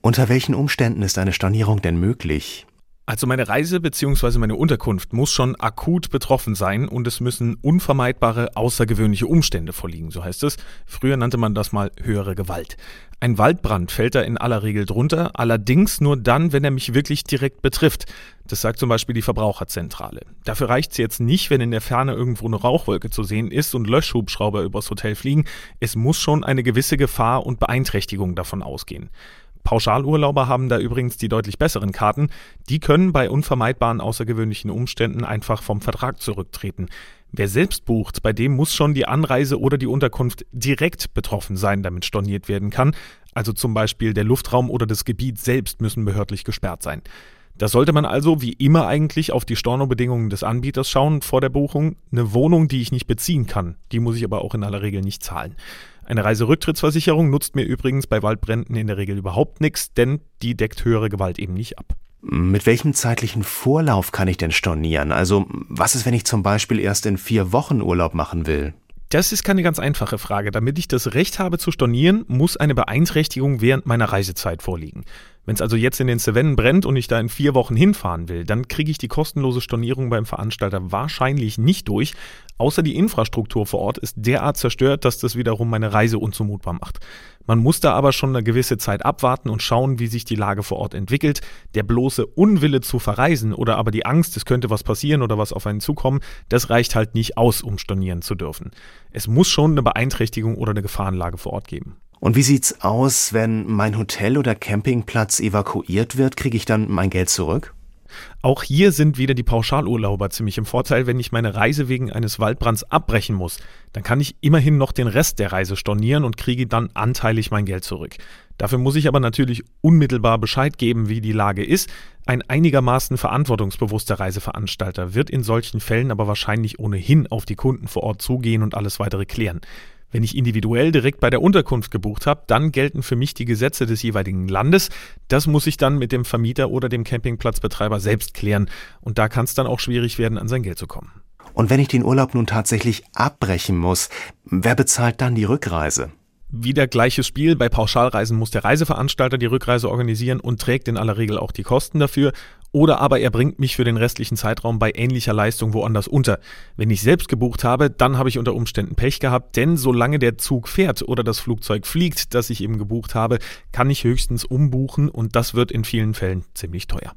Unter welchen Umständen ist eine Stornierung denn möglich? Also meine Reise bzw. meine Unterkunft muss schon akut betroffen sein und es müssen unvermeidbare, außergewöhnliche Umstände vorliegen, so heißt es. Früher nannte man das mal höhere Gewalt. Ein Waldbrand fällt da in aller Regel drunter, allerdings nur dann, wenn er mich wirklich direkt betrifft. Das sagt zum Beispiel die Verbraucherzentrale. Dafür reicht es jetzt nicht, wenn in der Ferne irgendwo eine Rauchwolke zu sehen ist und Löschhubschrauber übers Hotel fliegen. Es muss schon eine gewisse Gefahr und Beeinträchtigung davon ausgehen. Pauschalurlauber haben da übrigens die deutlich besseren Karten. Die können bei unvermeidbaren außergewöhnlichen Umständen einfach vom Vertrag zurücktreten. Wer selbst bucht, bei dem muss schon die Anreise oder die Unterkunft direkt betroffen sein, damit storniert werden kann. Also zum Beispiel der Luftraum oder das Gebiet selbst müssen behördlich gesperrt sein. Da sollte man also wie immer eigentlich auf die Stornobedingungen des Anbieters schauen vor der Buchung. Eine Wohnung, die ich nicht beziehen kann, die muss ich aber auch in aller Regel nicht zahlen. Eine Reiserücktrittsversicherung nutzt mir übrigens bei Waldbränden in der Regel überhaupt nichts, denn die deckt höhere Gewalt eben nicht ab. Mit welchem zeitlichen Vorlauf kann ich denn stornieren? Also, was ist, wenn ich zum Beispiel erst in 4 Wochen Urlaub machen will? Das ist keine ganz einfache Frage. Damit ich das Recht habe zu stornieren, muss eine Beeinträchtigung während meiner Reisezeit vorliegen. Wenn es also jetzt in den Cevennen brennt und ich da in 4 Wochen hinfahren will, dann kriege ich die kostenlose Stornierung beim Veranstalter wahrscheinlich nicht durch, außer die Infrastruktur vor Ort ist derart zerstört, dass das wiederum meine Reise unzumutbar macht. Man muss da aber schon eine gewisse Zeit abwarten und schauen, wie sich die Lage vor Ort entwickelt. Der bloße Unwille zu verreisen oder aber die Angst, es könnte was passieren oder was auf einen zukommen, das reicht halt nicht aus, um stornieren zu dürfen. Es muss schon eine Beeinträchtigung oder eine Gefahrenlage vor Ort geben. Und wie sieht's aus, wenn mein Hotel oder Campingplatz evakuiert wird? Kriege ich dann mein Geld zurück? Auch hier sind wieder die Pauschalurlauber ziemlich im Vorteil. Wenn ich meine Reise wegen eines Waldbrands abbrechen muss, dann kann ich immerhin noch den Rest der Reise stornieren und kriege dann anteilig mein Geld zurück. Dafür muss ich aber natürlich unmittelbar Bescheid geben, wie die Lage ist. Ein einigermaßen verantwortungsbewusster Reiseveranstalter wird in solchen Fällen aber wahrscheinlich ohnehin auf die Kunden vor Ort zugehen und alles weitere klären. Wenn ich individuell direkt bei der Unterkunft gebucht habe, dann gelten für mich die Gesetze des jeweiligen Landes. Das muss ich dann mit dem Vermieter oder dem Campingplatzbetreiber selbst klären. Und da kann es dann auch schwierig werden, an sein Geld zu kommen. Und wenn ich den Urlaub nun tatsächlich abbrechen muss, wer bezahlt dann die Rückreise? Wieder gleiches Spiel. Bei Pauschalreisen muss der Reiseveranstalter die Rückreise organisieren und trägt in aller Regel auch die Kosten dafür. Oder aber er bringt mich für den restlichen Zeitraum bei ähnlicher Leistung woanders unter. Wenn ich selbst gebucht habe, dann habe ich unter Umständen Pech gehabt, denn solange der Zug fährt oder das Flugzeug fliegt, das ich eben gebucht habe, kann ich höchstens umbuchen und das wird in vielen Fällen ziemlich teuer.